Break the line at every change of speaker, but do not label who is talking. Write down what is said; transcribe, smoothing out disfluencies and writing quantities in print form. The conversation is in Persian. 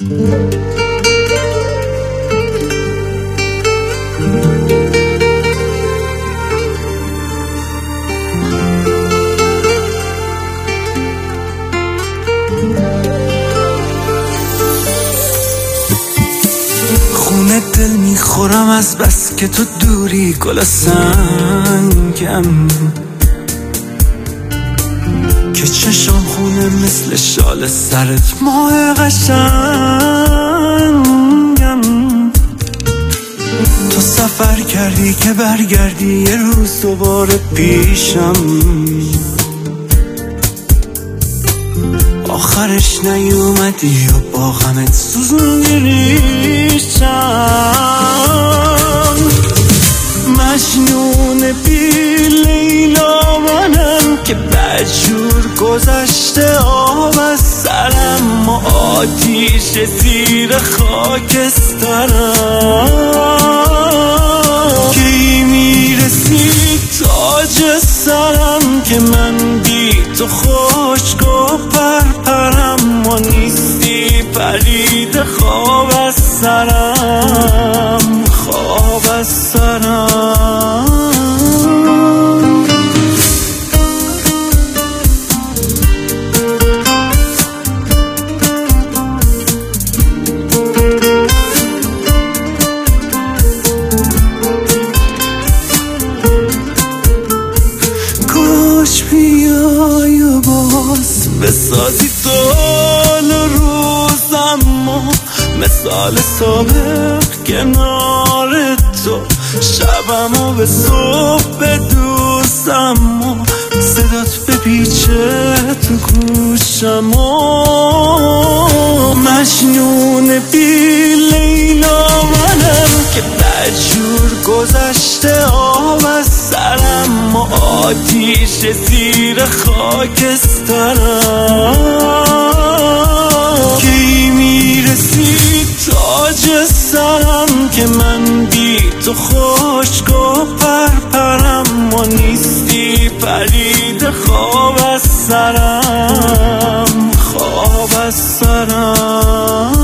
خونه دل میخورم از بس که تو دوری، گل سنگم که چشم خونه مثل شال سرت، ماه قشنگم. تو سفر کردی که برگردی یه روز دوباره پیشم، آخرش نیومدی و با غمت سوزوندی ریشم. مجنون بی لیلا منم که بدجور گذشته آب از سرم و آتیش زیر خاکسترم. کی میرسی تاج سرم که من بی تو خشک و پرپرم و نیستی پرید خواب از سرم، خواب از سرم. کاش بیای و باز بسازی طول روزم و مثال صبح کنار تو شبم و به صبح بدوزم و صدات بپیچه تو گوشم و مجنون بی لیلا منم که بدجور گذشته آب از سرم و آتیش زیر خاکسترم. کی میرسی تاج سرم که من بی تو خشک و پرپرم و نیستی پرید خواب از سرم، خواب از سرم.